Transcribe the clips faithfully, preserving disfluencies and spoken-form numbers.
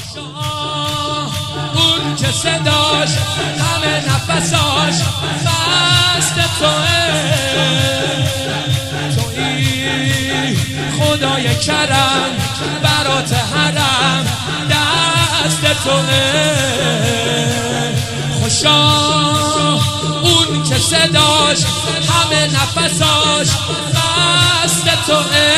اون که صداش همه نفساش مست توه، تویی خدای کرم برات حرم دست توه. خوشا اون که صداش همه نفساش مست توه،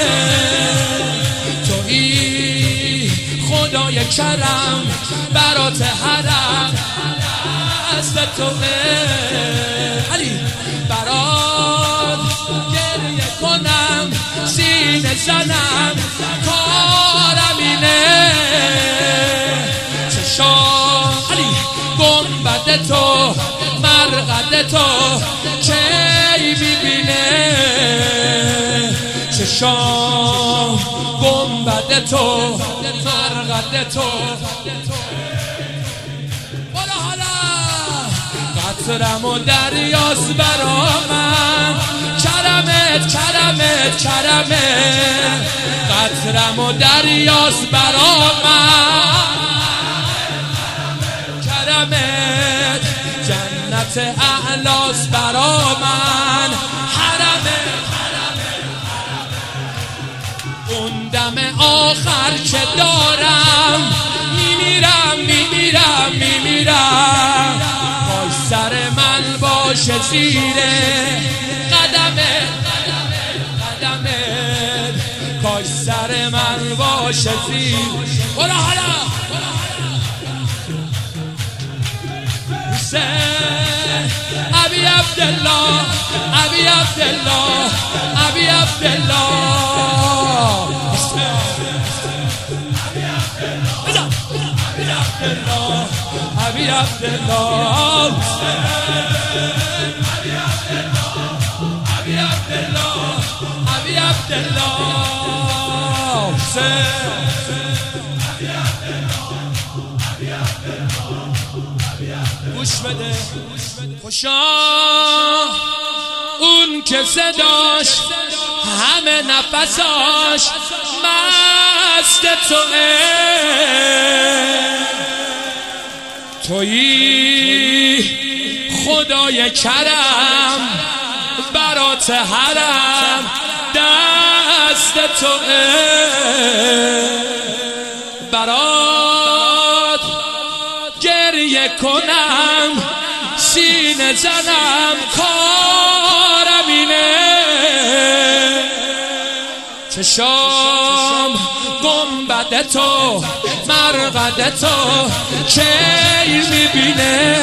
تویی خدای کرم برات حرم دست توه. علی برات گریه کنم سینه زنم کارم اینه، چشام علی گنبد تو مرقد تو کی میبینه، چشام گنبد تو مرقد تو. بالا حالا قطرم و دریاست برا من، کرمت کرمت کرمت، قطرم و دریاست برا من، کرمت جنت اعلاست برا من، حرمت اون دم آخر که دارم میمیرم میمیرم میمیرم، پای سر من باشه زیره قدمت قدمت، پای سر من باشه زیر. برا حالا حسین ابی عبدالله ابی عبدالله ابی عبدالله ابی عبدالله ابی عبدالله ابی عبدالله گوش بده. خوشا اون که صداش همه نفساش مست توه، تویی خدای کرم برات حرم دست توه، برات گریه کنم سینه زنم کارم اینه، چشام گنبد تو مرقد تو کی میبینه،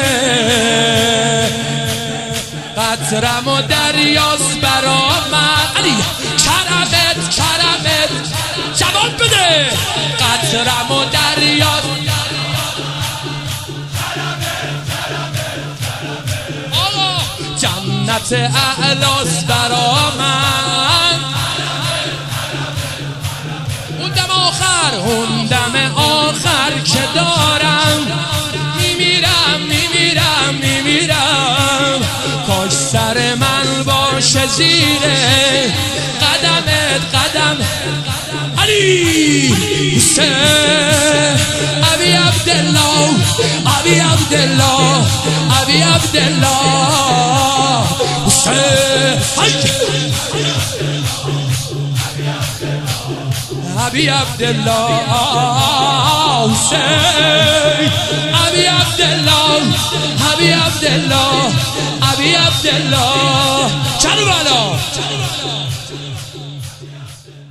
قطرم و دریاست برا من. علی کرمت کرمت جواب بده، قطرم و دریاست آقا، جنت اعلاست برا من، اون دم آخر اون دم آخر که دارم میمیرم میمیرم میمیرم، کاش سر من باشه زیره قدمت قدم. علی حسین ابی عبدالله ابی عبدالله ابی عبدالله حسین ابی عبدالله حسین ابی عبدالله ابی عبدالله ابی عبدالله. چلو بالا.